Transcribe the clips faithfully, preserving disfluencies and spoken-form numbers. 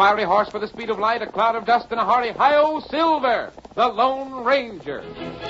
wiry horse with the speed of light, a cloud of dust, and a hurry. Hi-O Silver, the Lone Ranger.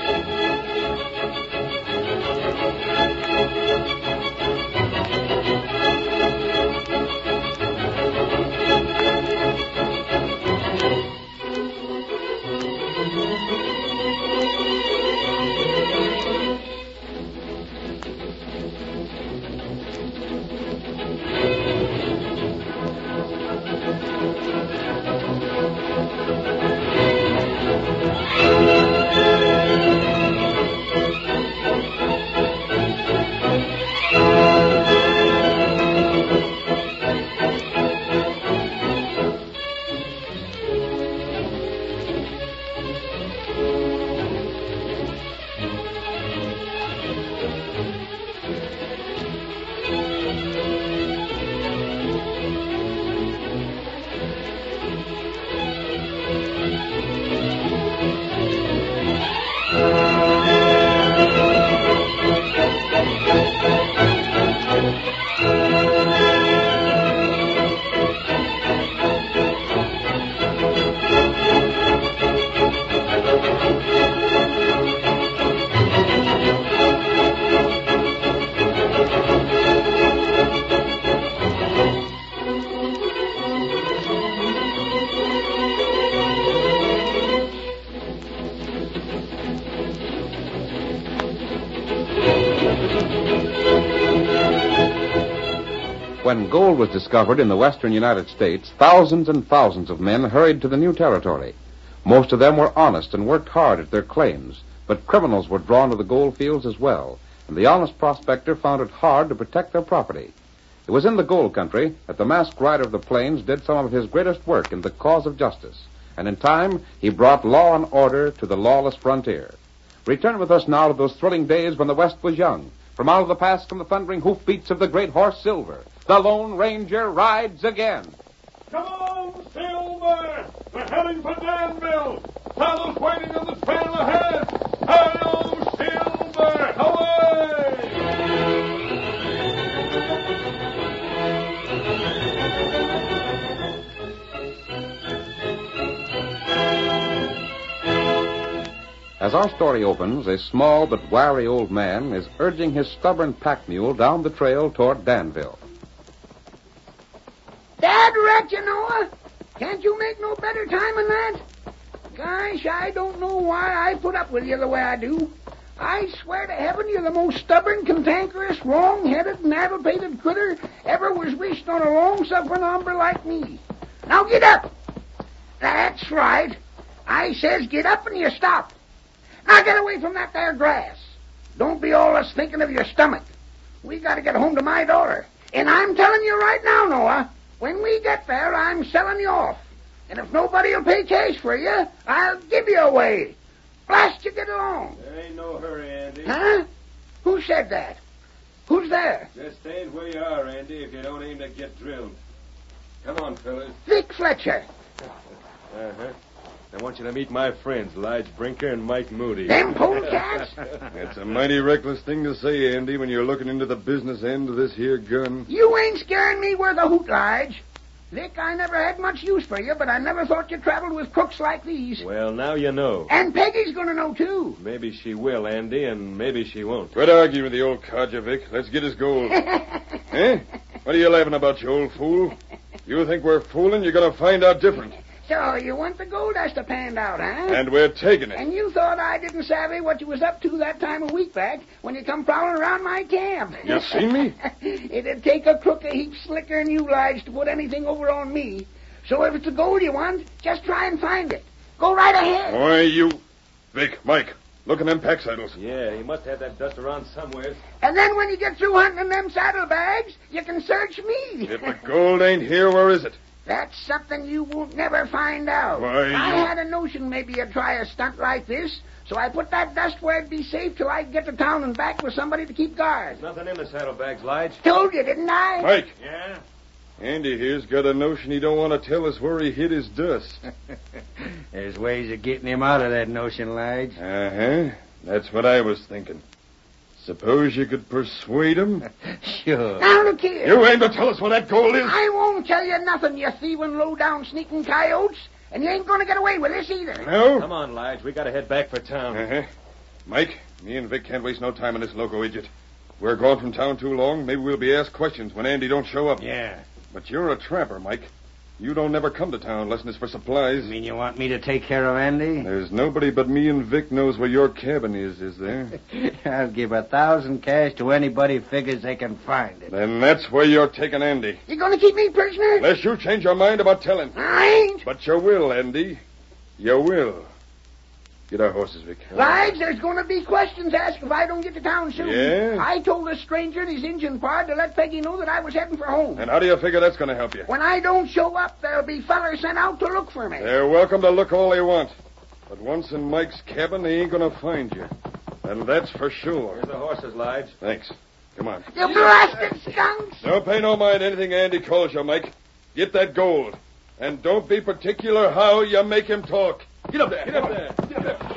When gold was discovered in the western United States, thousands and thousands of men hurried to the new territory. Most of them were honest and worked hard at their claims, but criminals were drawn to the gold fields as well, and the honest prospector found it hard to protect their property. It was in the gold country that the masked rider of the plains did some of his greatest work in the cause of justice, and in time he brought law and order to the lawless frontier. Return with us now to those thrilling days when the West was young. From out of the past come the thundering hoofbeats of the great horse Silver. The Lone Ranger rides again. Come on, Silver! We're heading for Danville. Saddle's waiting on the trail ahead. Hi-yo, Silver! Away! As our story opens, a small but wiry old man is urging his stubborn pack mule down the trail toward Danville. Dad wrecked you, Noah. Can't you make no better time than that? Gosh, I don't know why I put up with you the way I do. I swear to heaven you're the most stubborn, cantankerous, wrong-headed, navel-pated critter ever was wished on a long-suffering hombre like me. Now get up. That's right. I says get up and you stop. Now get away from that there grass. Don't be always thinking of your stomach. We got to get home to my daughter. And I'm telling you right now, Noah, when we get there, I'm selling you off. And if nobody will pay cash for you, I'll give you away. Blast you, get along. There ain't no hurry, Andy. Huh? Who said that? Who's there? Just stay where you are, Andy, if you don't aim to get drilled. Come on, fellas. Vic Fletcher. Uh-huh. I want you to meet my friends, Lige Brinker and Mike Moody. Them polecats? It's a mighty reckless thing to say, Andy, when you're looking into the business end of this here gun. You ain't scaring me worth a hoot, Lige. Vic, I never had much use for you, but I never thought you traveled with crooks like these. Well, now you know. And Peggy's gonna know, too. Maybe she will, Andy, and maybe she won't. Quit arguing with the old codger, Vic. Let's get his gold. Eh? What are you laughing about, you old fool? You think we're fooling? You're gonna find out different. So, you want the gold dust to pan out, huh? And we're taking it. And you thought I didn't savvy what you was up to that time a week back when you come prowling around my camp. You seen me? It'd take a crook a heap slicker than you, Lige, to put anything over on me. So if it's the gold you want, just try and find it. Go right ahead. Why, you... Vic, Mike, look in them pack saddles. Yeah, he must have that dust around somewhere. And then when you get through hunting in them saddlebags, you can search me. If the gold ain't here, where is it? That's something you won't never find out. Why, I you... had a notion maybe you'd try a stunt like this, so I put that dust where it'd be safe till I could get to town and back with somebody to keep guard. Nothing in the saddlebags, Lige. Told you, didn't I? Mike. Yeah? Andy here's got a notion he don't want to tell us where he hid his dust. There's ways of getting him out of that notion, Lige. Uh-huh. That's what I was thinking. Suppose you could persuade him? Sure. Now, look here. You aim to tell us where that gold is? I won't tell you nothing, you thieving, low-down, sneaking coyotes. And you ain't going to get away with this either. No? Come on, Lige. We got to head back for town. Uh-huh. Mike, me and Vic can't waste no time on this loco idiot. We're gone from town too long. Maybe we'll be asked questions when Andy don't show up. Yeah. But you're a trapper, Mike. You don't never come to town unless it's for supplies. You mean you want me to take care of Andy? There's nobody but me and Vic knows where your cabin is, is there? I'll give a thousand cash to anybody who figures they can find it. Then that's where you're taking Andy. You going to keep me prisoner? Unless you change your mind about telling. I ain't. But you will, Andy. You will. Get our horses, Vic. Lige, there's going to be questions asked if I don't get to town soon. Yeah? I told the stranger and his engine pard to let Peggy know that I was heading for home. And how do you figure that's going to help you? When I don't show up, there'll be fellers sent out to look for me. They're welcome to look all they want. But once in Mike's cabin, they ain't going to find you. And that's for sure. Here's the horses, Lige. Thanks. Come on. You blasted skunks! Don't pay no mind anything Andy calls you, Mike. Get that gold. And don't be particular how you make him talk. Get up there. Get up there. Get up there.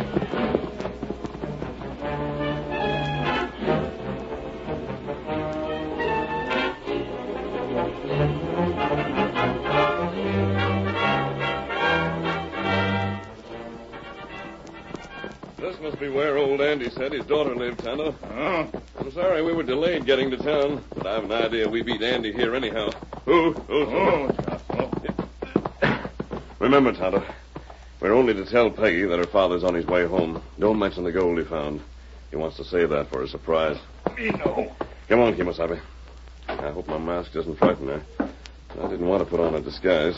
This must be where old Andy said his daughter lived, Tonto. Oh. I'm sorry we were delayed getting to town, but I have an idea we beat Andy here anyhow. Who? Who? Oh, oh. Remember, Tonto, we're only to tell Peggy that her father's on his way home. Don't mention the gold he found. He wants to save that for a surprise. Me no. Come on, Kemosabe. I hope my mask doesn't frighten her. I didn't want to put on a disguise.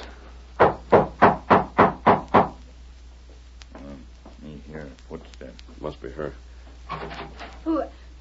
Me hear footsteps. Must be her. Who?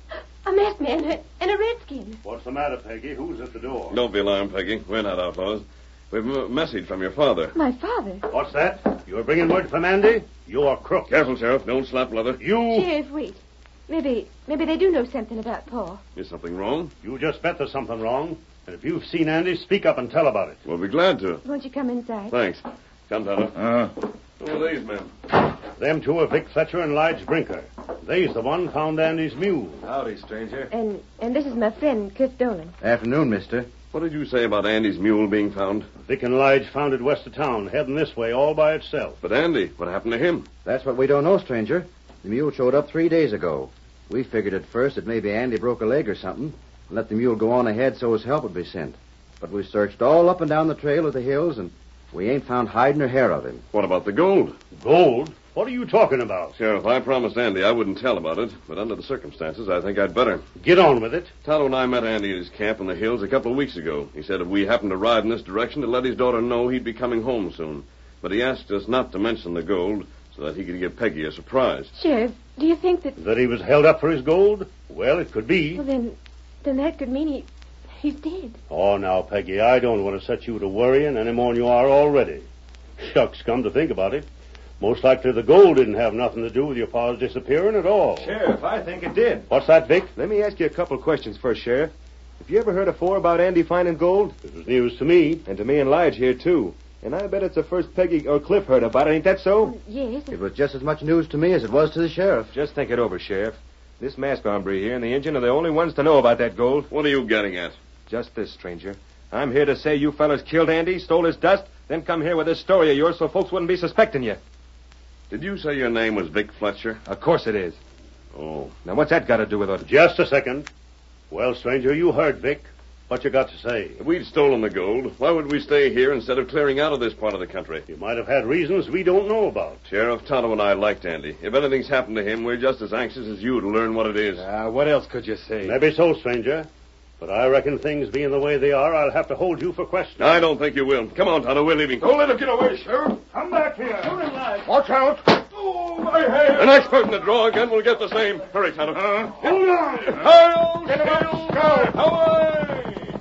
A masked man and a redskin. What's the matter, Peggy? Who's at the door? Don't be alarmed, Peggy. We're not outlaws. We've a message from your father. My father? What's that? You're bringing word from Andy? You're crook. Careful, Sheriff. Don't slap leather. You... Sheriff, wait. Maybe, maybe they do know something about Paul. Is something wrong? You just bet there's something wrong. And if you've seen Andy, speak up and tell about it. We'll be glad to. Won't you come inside? Thanks. Come, Tonto. Uh, Who are these men? Them two are Vic Fletcher and Lige Brinker. They's the one found Andy's mule. Howdy, stranger. And and this is my friend, Cliff Dolan. Afternoon, mister. What did you say about Andy's mule being found? Vic and Lige found it west of town, heading this way all by itself. But Andy, what happened to him? That's what we don't know, stranger. The mule showed up three days ago. We figured at first that maybe Andy broke a leg or something and let the mule go on ahead so his help would be sent. But we searched all up and down the trail of the hills, and we ain't found hide nor hair of him. What about the gold? Gold? What are you talking about? Sheriff, I promised Andy I wouldn't tell about it, but under the circumstances, I think I'd better. Get on with it. Tonto and I met Andy at his camp in the hills a couple of weeks ago. He said if we happened to ride in this direction to let his daughter know he'd be coming home soon. But he asked us not to mention the gold so that he could give Peggy a surprise. Sheriff, do you think that... That he was held up for his gold? Well, it could be. Well, then, then that could mean he... he's dead. Oh, now, Peggy, I don't want to set you to worrying any more than you are already. Shucks, come to think about it. Most likely the gold didn't have nothing to do with your pa's disappearing at all. Sheriff, I think it did. What's that, Vic? Let me ask you a couple questions first, Sheriff. Have you ever heard afore about Andy finding gold? It was news to me. And to me and Lige here, too. And I bet it's the first Peggy or Cliff heard about it. Ain't that so? Yes. It was just as much news to me as it was to the sheriff. Just think it over, Sheriff. This masked hombre here and the Injun are the only ones to know about that gold. What are you getting at? Just this, stranger. I'm here to say you fellas killed Andy, stole his dust, then come here with this story of yours so folks wouldn't be suspecting you. Did you say your name was Vic Fletcher? Of course it is. Oh. Now, what's that got to do with it? Just a second. Well, stranger, you heard Vic. What you got to say? If we'd stolen the gold, why would we stay here instead of clearing out of this part of the country? You might have had reasons we don't know about. Sheriff, Tonto and I liked Andy. If anything's happened to him, we're just as anxious as you to learn what it is. Uh, what else could you say? Maybe so, stranger. But I reckon things being the way they are, I'll have to hold you for questioning. I don't think you will. Come on, Tonto, we're leaving. Don't let him get away, Sheriff. Come back here. Watch out. Oh, my head. The next person to draw again will get the same. Hurry, Tonto. Uh, Hold on. Hi-yo, get him up, Scout. Away.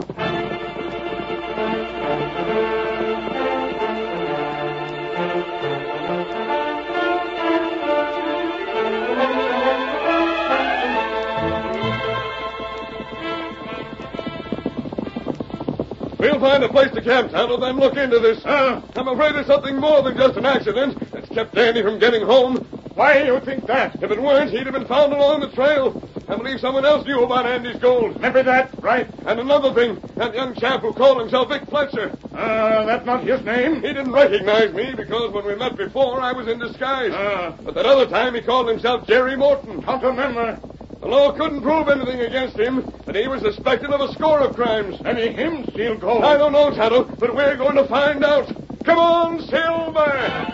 We'll find a place to camp, Tonto, then look into this. Uh, I'm afraid it's something more than just an accident that's kept Andy from getting home. why do you think that? If it weren't, he'd have been found along the trail. I believe someone else knew about Andy's gold. Remember that, right? And another thing, that young chap who called himself Vic Fletcher. Uh, that's not his name. He didn't recognize me because when we met before, I was in disguise. Uh, but that other time, he called himself Jerry Morton. Can't remember. The law couldn't prove anything against him, but he was suspected of a score of crimes. Any him steal gold? I don't know, Tonto, but we're going to find out. Come on, Silver!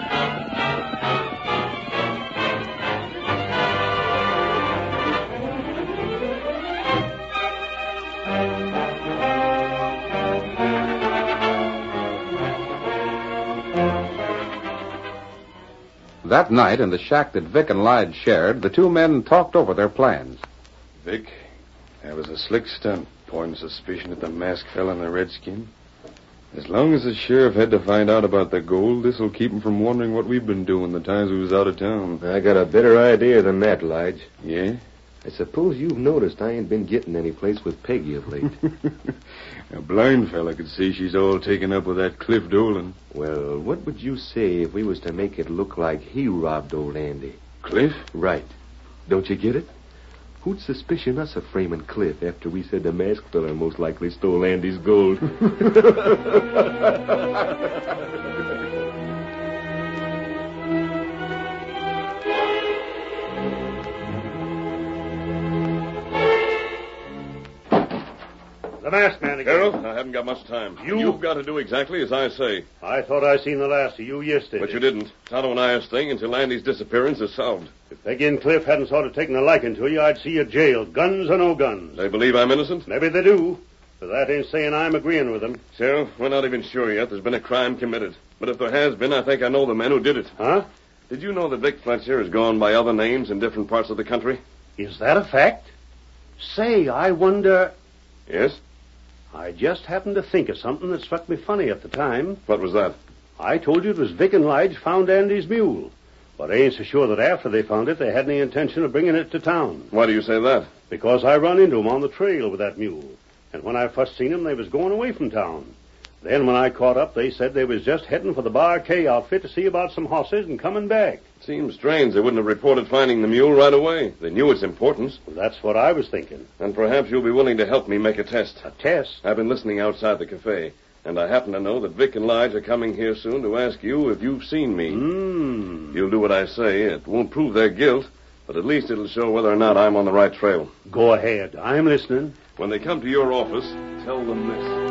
That night, in the shack that Vic and Lige shared, the two men talked over their plans. Vic, that was a slick stunt, pointing suspicion at the masked fella and the redskin. As long as the sheriff had to find out about the gold, this'll keep him from wondering what we've been doing the times we was out of town. I got a better idea than that, Lige. Yeah? I suppose you've noticed I ain't been getting any place with Peggy of late. A blind fella could see she's all taken up with that Cliff Dolan. Well, what would you say if we was to make it look like he robbed old Andy? Cliff? Right. Don't you get it? Who'd suspicion us of framing Cliff after we said the masked fella most likely stole Andy's gold? The masked man again. Sheriff, I haven't got much time. You? You've got to do exactly as I say. I thought I seen the last of you yesterday. But you didn't. Tonto and I are staying until Andy's disappearance is solved. If Peggy and Cliff hadn't sort of taken a liking to you, I'd see you jailed, guns or no guns. They believe I'm innocent? Maybe they do, but that ain't saying I'm agreeing with them. Sheriff, we're not even sure yet there's been a crime committed. But if there has been, I think I know the men who did it. Huh? Did you know that Vic Fletcher has gone by other names in different parts of the country? Is that a fact? Say, I wonder... Yes? I just happened to think of something that struck me funny at the time. What was that? I told you it was Vic and Lige found Andy's mule. But I ain't so sure that after they found it, they had any intention of bringing it to town. Why do you say that? Because I run into 'em on the trail with that mule. And when I first seen 'em, they was going away from town. Then when I caught up, they said they was just heading for the Bar K outfit to see about some horses and coming back. Seems strange they wouldn't have reported finding the mule right away. They knew its importance. Well, that's what I was thinking. And perhaps you'll be willing to help me make a test. A test? I've been listening outside the cafe, and I happen to know that Vic and Lige are coming here soon to ask you if you've seen me. Hmm. You'll do what I say. It won't prove their guilt, but at least it'll show whether or not I'm on the right trail. Go ahead. I'm listening. When they come to your office, tell them this.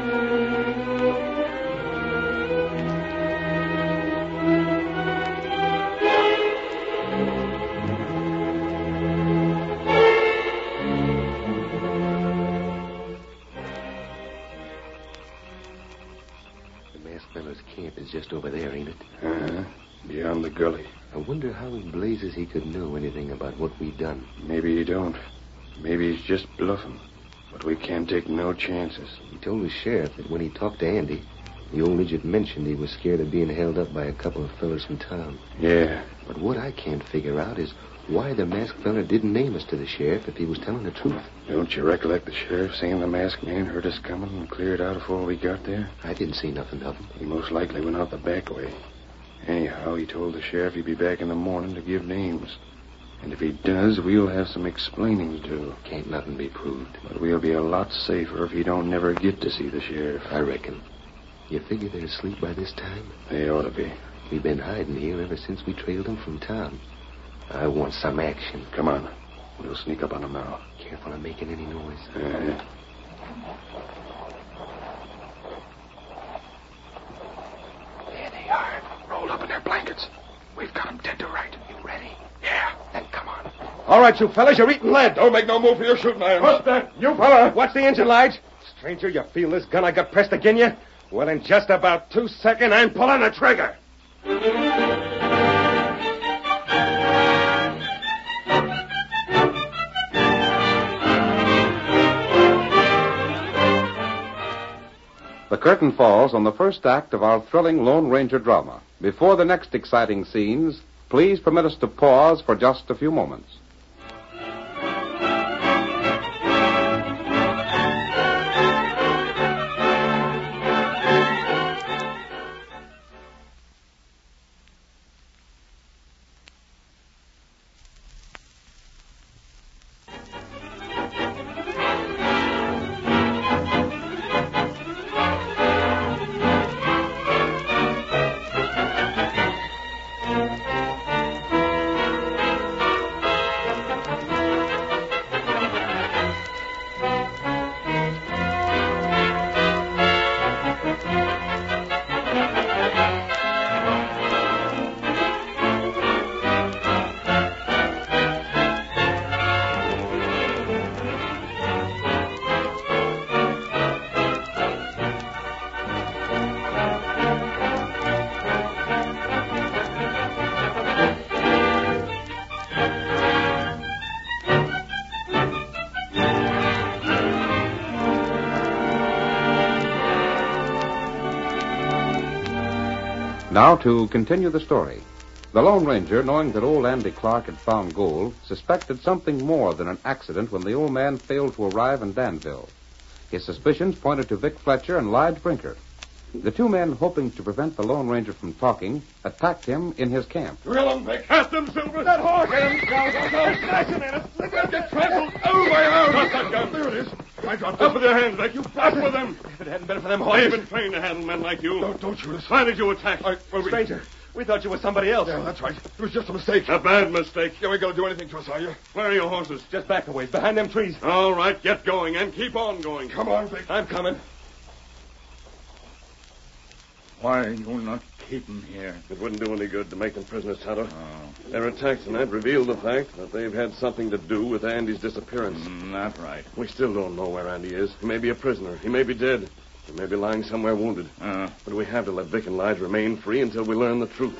Camp is just over there, ain't it? Uh-huh. Beyond the gully. I wonder how in blazes he could know anything about what we done. Maybe he don't. Maybe he's just bluffing. But we can't take no chances. He told the sheriff that when he talked to Andy, the old midget mentioned he was scared of being held up by a couple of fellas from town. Yeah. But what I can't figure out is why the masked fella didn't name us to the sheriff if he was telling the truth. Don't you recollect the sheriff saying the masked man heard us coming and cleared out before we got there? I didn't see nothing of him. He most likely went out the back way. Anyhow, he told the sheriff he'd be back in the morning to give names. And if he does, we'll have some explaining to do. Can't nothing be proved. But we'll be a lot safer if he don't never get to see the sheriff. I reckon. You figure they're asleep by this time? They ought to be. We've been hiding here ever since we trailed them from town. I want some action. Come on. We'll sneak up on them now. Careful of making any noise. Uh, There they are, rolled up in their blankets. We've got them dead to right. You ready? Yeah. Then come on. All right, you fellas, you're eating lead. Don't make no move for your shooting irons. What's that? You fella. What's the engine, Lige? Stranger, you feel this gun I got pressed again you? Well, in just about two seconds, I'm pulling the trigger. The curtain falls on the first act of our thrilling Lone Ranger drama. Before the next exciting scenes, please permit us to pause for just a few moments. Now to continue the story. The Lone Ranger, knowing that old Andy Clark had found gold, suspected something more than an accident when the old man failed to arrive in Danville. His suspicions pointed to Vic Fletcher and Lige Brinker. The two men, hoping to prevent the Lone Ranger from talking, attacked him in his camp. Drill him, Vic. Cast him, Silver. That horse. Get him, Scout. Go, smash him in it. Let him get trampled. Oh, my arm. Drop that gun. There it is. I dropped it. Up with your hands, Vic. You blast with them. If it hadn't been for them horses. They've been trained to handle men like you. Don't, don't shoot us. Why did you attack? I, well, Stranger, we... we thought you were somebody else. Yeah, that's right. It was just a mistake. A bad mistake. You ain't going to do anything to us, are you? Where are your horses? Just back a ways, behind them trees. All right, get going and keep on going. Come on, Vic. I'm coming. Why you not keep them here? It wouldn't do any good to make them prisoners, Tonto. Oh. Their attack tonight revealed the fact that they've had something to do with Andy's disappearance. Mm, that's right. We still don't know where Andy is. He may be a prisoner. He may be dead. He may be lying somewhere wounded. Uh. But we have to let Vic and Lige remain free until we learn the truth.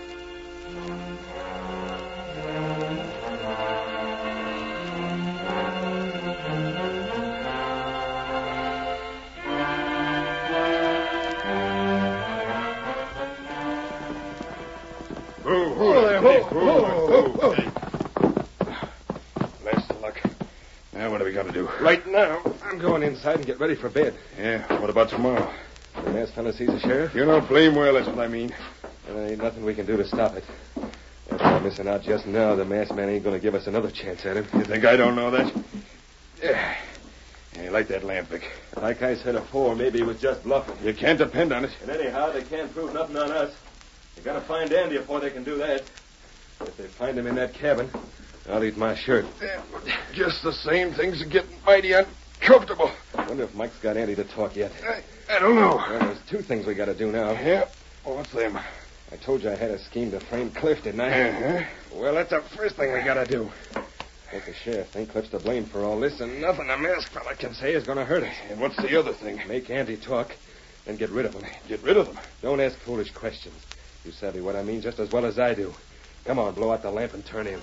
Right now, I'm going inside and get ready for bed. Yeah, what about tomorrow? The masked fella sees the sheriff. You know blame well, that's what I mean. And there ain't nothing we can do to stop it. After I'm missing out just now, the masked man ain't going to give us another chance at him. You think I don't know that? Yeah. Hey, light that lamp, Vic. Like I said afore, maybe he was just bluffing. You can't depend on it. And anyhow, they can't prove nothing on us. They got to find Andy before they can do that. If they find him in that cabin, I'll eat my shirt. Yeah, just the same, things are getting mighty uncomfortable. I wonder if Mike's got Andy to talk yet. I, I don't know. Well, there's two things we got to do now. Yeah? Well, what's them? I told you I had a scheme to frame Cliff, didn't I? Uh-huh. Well, that's the first thing we got to do. Make the sheriff think Cliff's to blame for all this, and nothing the masked fella can say is going to hurt us. And what's the other thing? Make Andy talk, and get rid of him. Get rid of him? Don't ask foolish questions. You savvy what I mean just as well as I do. Come on, blow out the lamp and turn in.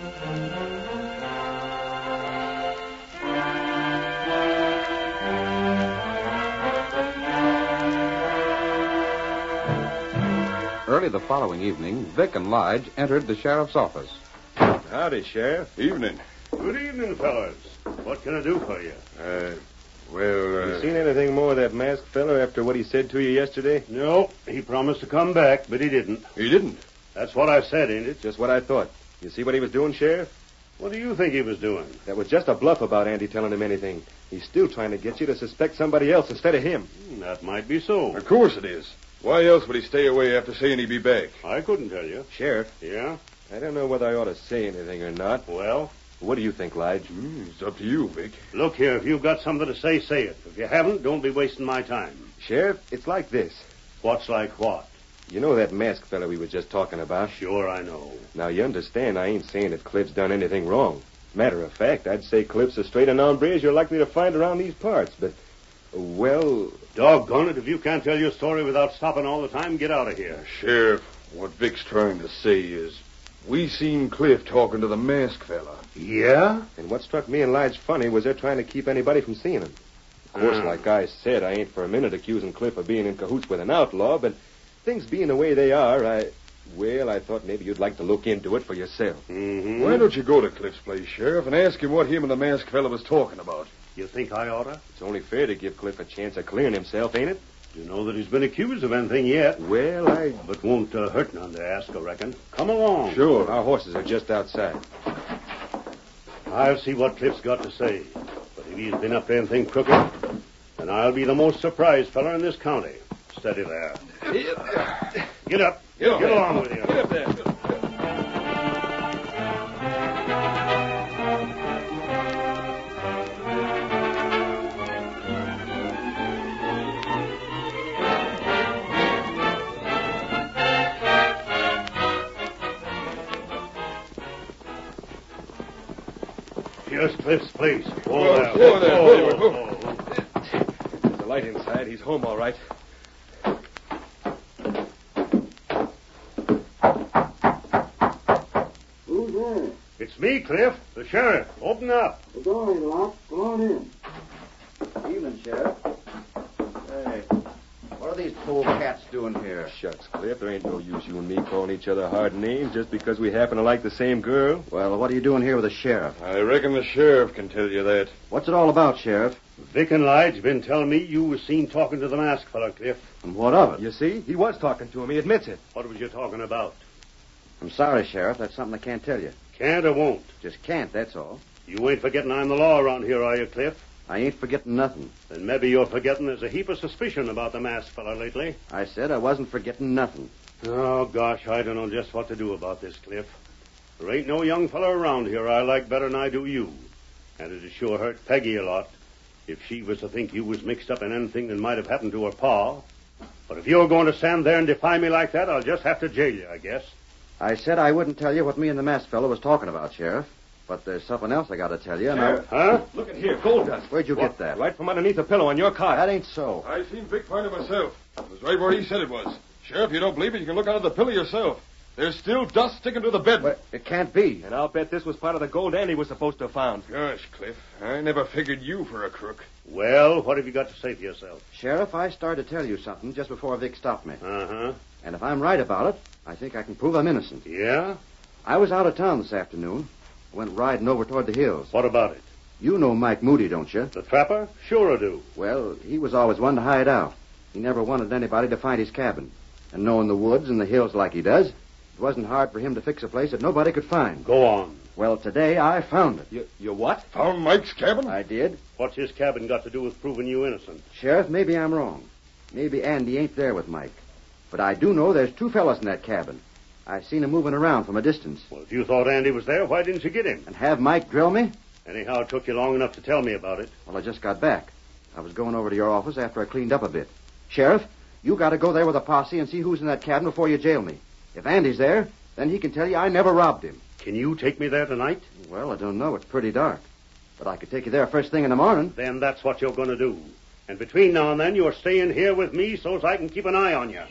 Early the following evening, Vic and Lige entered the sheriff's office. Howdy, Sheriff. Evening. Good evening, fellas. What can I do for you? Uh, well, uh... You seen anything more of that masked fella after what he said to you yesterday? No, he promised to come back, but he didn't. He didn't? That's what I said, ain't it? Just what I thought. You see what he was doing, Sheriff? What do you think he was doing? That was just a bluff about Andy telling him anything. He's still trying to get you to suspect somebody else instead of him. That might be so. Of course it is. Why else would he stay away after saying he'd be back? I couldn't tell you. Sheriff? Yeah? I don't know whether I ought to say anything or not. Well? What do you think, Lige? Mm, it's up to you, Vic. Look here, if you've got something to say, say it. If you haven't, don't be wasting my time. Sheriff, it's like this. What's like what? You know that masked fella we was just talking about? Sure, I know. Now, you understand I ain't saying that Cliff's done anything wrong. Matter of fact, I'd say Cliff's as straight an hombre as you're likely to find around these parts, but, well... Doggone it, if you can't tell your story without stopping all the time, get out of here. Sheriff, what Vic's trying to say is, we seen Cliff talking to the masked fella. Yeah? And what struck me and Lige funny was they're trying to keep anybody from seeing him. Of course, Uh. like I said, I ain't for a minute accusing Cliff of being in cahoots with an outlaw, but things being the way they are, I... Well, I thought maybe you'd like to look into it for yourself. Mm-hmm. Why don't you go to Cliff's place, Sheriff, and ask him what him and the masked fella was talking about? You think I oughta? It's only fair to give Cliff a chance of clearing himself, ain't it? You know that he's been accused of anything yet. Well, I... But won't uh, hurt none to ask, I reckon. Come along. Sure. Our horses are just outside. I'll see what Cliff's got to say. But if he's been up to anything crooked, then I'll be the most surprised fella in this county. Steady there. Get up. Get up. Get along with you. Get up there. Here's Cliff's place. Whoa, Hold there. whoa there, Whoa, whoa, whoa. There's a light inside. He's home all right. Who's there? It's me, Cliff, the sheriff. Open up. The door ain't locked. Go on in. Evening, Sheriff. Hey, what are are these polecats doing here? Shucks, Cliff. There ain't no use you and me calling each other hard names just because we happen to like the same girl. Well, what are you doing here with the sheriff? I reckon the sheriff can tell you that. What's it all about, Sheriff? Vic and Lige been telling me you was seen talking to the masked fella, Cliff. And what of it? You see? He was talking to him. He admits it. What was you talking about? I'm sorry, Sheriff. That's something I can't tell you. Can't or won't? Just can't, that's all. You ain't forgetting I'm the law around here, are you, Cliff? I ain't forgetting nothing. Then maybe you're forgetting there's a heap of suspicion about the masked fella lately. I said I wasn't forgetting nothing. Oh, gosh, I don't know just what to do about this, Cliff. There ain't no young fella around here I like better than I do you. And it'd sure hurt Peggy a lot if she was to think you was mixed up in anything that might have happened to her pa. But if you're going to stand there and defy me like that, I'll just have to jail you, I guess. I said I wouldn't tell you what me and the masked fellow was talking about, Sheriff. But there's something else I got to tell you. And I... Huh? Look at here, gold dust. Where'd you What? get that? Right from underneath the pillow on your cot. That ain't so. I seen Vic find it myself. It was right where he said it was. Sheriff, you don't believe it, you can look under the pillow yourself. There's still dust sticking to the bed. But it can't be. And I'll bet this was part of the gold Andy was supposed to have found. Gosh, Cliff, I never figured you for a crook. Well, what have you got to say for yourself? Sheriff, I started to tell you something just before Vic stopped me. Uh-huh. And if I'm right about it, I think I can prove I'm innocent. Yeah? I was out of town this afternoon. Went riding over toward the hills. What about it? You know Mike Moody, don't you? The trapper? Sure I do. Well, he was always one to hide out. He never wanted anybody to find his cabin. And knowing the woods and the hills like he does, it wasn't hard for him to fix a place that nobody could find. Go on. Well, today I found it. You, you what? Found Mike's cabin? I did. What's his cabin got to do with proving you innocent? Sheriff, maybe I'm wrong. Maybe Andy ain't there with Mike. But I do know there's two fellas in that cabin. I seen him moving around from a distance. Well, if you thought Andy was there, why didn't you get him? And have Mike drill me? Anyhow, it took you long enough to tell me about it. Well, I just got back. I was going over to your office after I cleaned up a bit. Sheriff, you got to go there with a posse and see who's in that cabin before you jail me. If Andy's there, then he can tell you I never robbed him. Can you take me there tonight? Well, I don't know. It's pretty dark. But I could take you there first thing in the morning. Then that's what you're going to do. And between now and then, you're staying here with me so's I can keep an eye on you.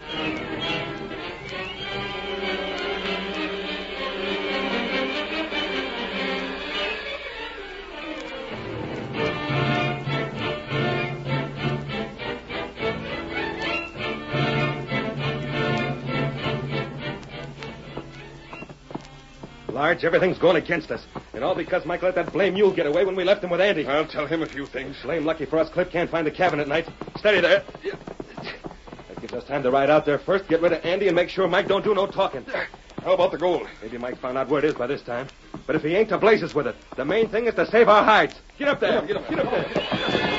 Large, everything's going against us. And all because Mike let that blame mule get away when we left him with Andy. I'll tell him a few things. Blame lucky for us, Cliff can't find the cabin at night. Steady there. That gives us time to ride out there first, get rid of Andy, and make sure Mike don't do no talking. How about the gold? Maybe Mike found out where it is by this time. But if he ain't to blazes with it, the main thing is to save our hides. Get up there. Get up, get up there.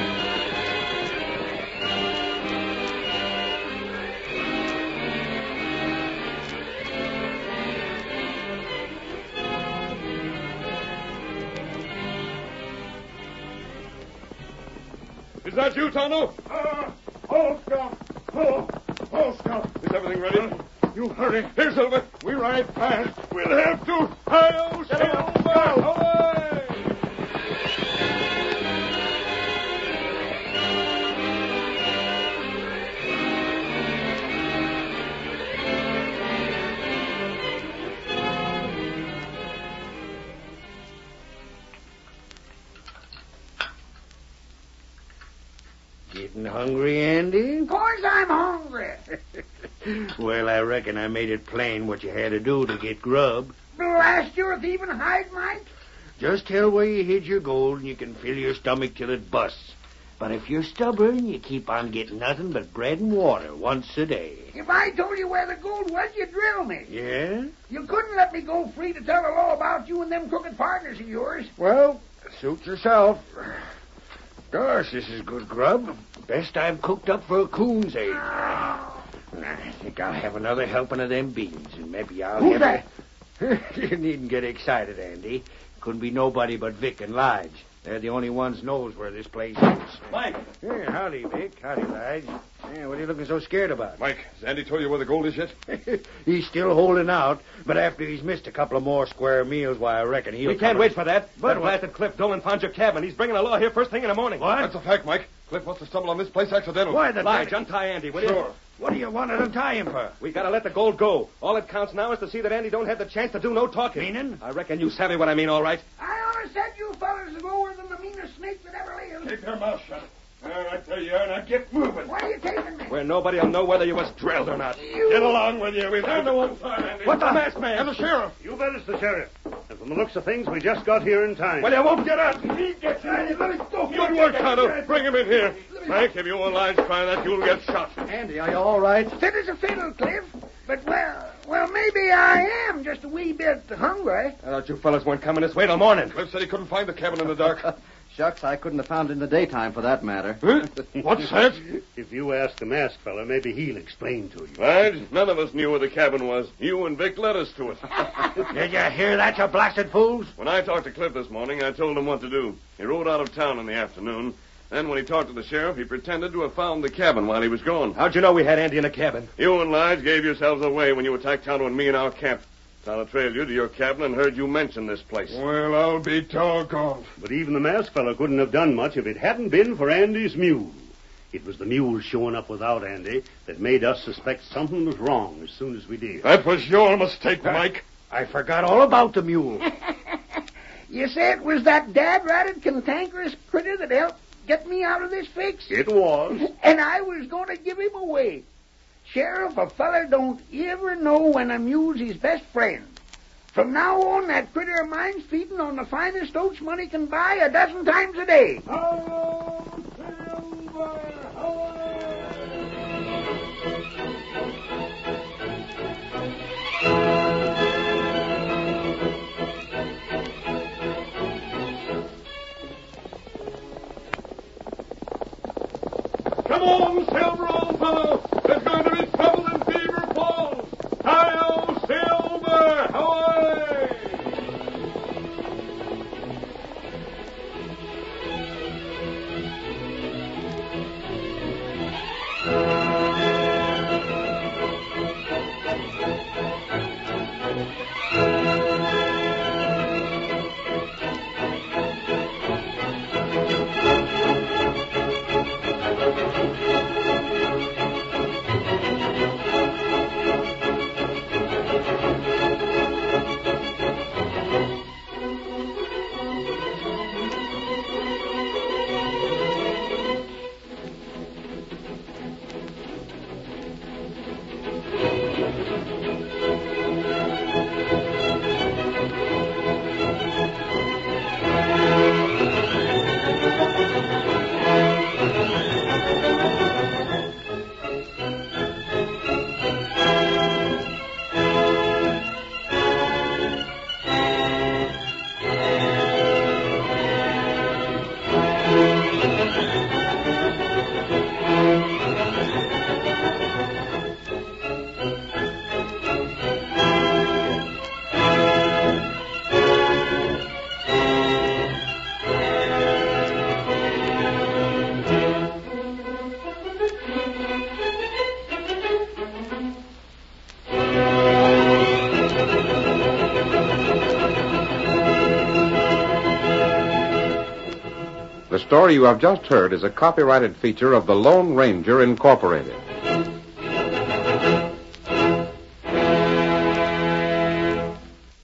Is that you, Tonto? Uh, hold, Scout. Hold. Hold, Scout. Is everything ready? Uh, you hurry. Here, Silver. We ride fast. We'll have to. Hi-yo, Silver! Away! Getting hungry, Andy? Of course I'm hungry. Well, I reckon I made it plain what you had to do to get grub. Blast your thieving hide, Mike. Just tell where you hid your gold and you can fill your stomach till it busts. But if you're stubborn, you keep on getting nothing but bread and water once a day. If I told you where the gold was, you'd drill me. Yeah? You couldn't let me go free to tell the law about you and them crooked partners of yours. Well, suit yourself. Gosh, this is good grub. Best I've cooked up for a coon's age. I think I'll have another helping of them beans, and maybe I'll Who's have... that? You needn't get excited, Andy. Couldn't be nobody but Vic and Lige. They're the only ones knows where this place is. Mike! Yeah, howdy, Vic. Howdy, Lige. Yeah, what are you looking so scared about? Mike, has Andy told you where the gold is yet? He's still holding out, but after he's missed a couple of more square meals, why, I reckon he'll... We can't come wait for that. But That what- blasted Cliff Dolan found your cabin. He's bringing the law here first thing in the morning. What? That's a fact, Mike. Cliff must have stumbled on this place accidentally. Why, the... Lige, untie Andy, will you? Sure. What do you want to untie him for? We gotta let the gold go. All it counts now is to see that Andy don't have the chance to do no talking. Meaning? I reckon you savvy what I mean, all right. I always said you fellas is lower than the meanest snake that ever lived. Keep your mouth shut. I tell you, now get moving. Where are you taking me? Where nobody will know whether you was drilled or not. You... Get along with you. We've had no one find Andy. What the masked man? And the sheriff. You bet it's the sheriff. And from the looks of things, we just got here in time. Well, you won't get out. He gets out. Let him go. Good work, Tonto. Bring him in here. Frank, if you and Lige try that, you'll get shot. Andy, are you all right? Fit as a fiddle, Cliff. But, well, well, maybe I am just a wee bit hungry. I thought you fellas weren't coming this way till morning. Cliff said he couldn't find the cabin in the dark. Shucks, I couldn't have found it in the daytime for that matter. Huh? What's that? If you ask the masked fella, maybe he'll explain to you. Lige, none of us knew where the cabin was. You and Vic led us to it. Did you hear that, you blasted fools? When I talked to Cliff this morning, I told him what to do. He rode out of town in the afternoon. Then when he talked to the sheriff, he pretended to have found the cabin while he was gone. How'd you know we had Andy in the cabin? You and Lige gave yourselves away when you attacked Tonto and me in our camp. Tonto trailed you to your cabin and heard you mention this place. Well, I'll be doggone. But even the masked fella couldn't have done much if it hadn't been for Andy's mule. It was the mule showing up without Andy that made us suspect something was wrong as soon as we did. That was your mistake, Mike. I forgot all about the mule. You say it was that dad-ratted, cantankerous critter that helped get me out of this fix? It was. And I was going to give him away. Sheriff, a feller don't ever know when a mule's his best friend. From now on, that critter of mine's feeding on the finest oats money can buy a dozen times a day. Hello, Silver! Come on, Silver, old fellow. There's going to be trouble in Beaver Falls. Hi-yo, Silver! Ahoy! The story you have just heard is a copyrighted feature of the Lone Ranger Incorporated.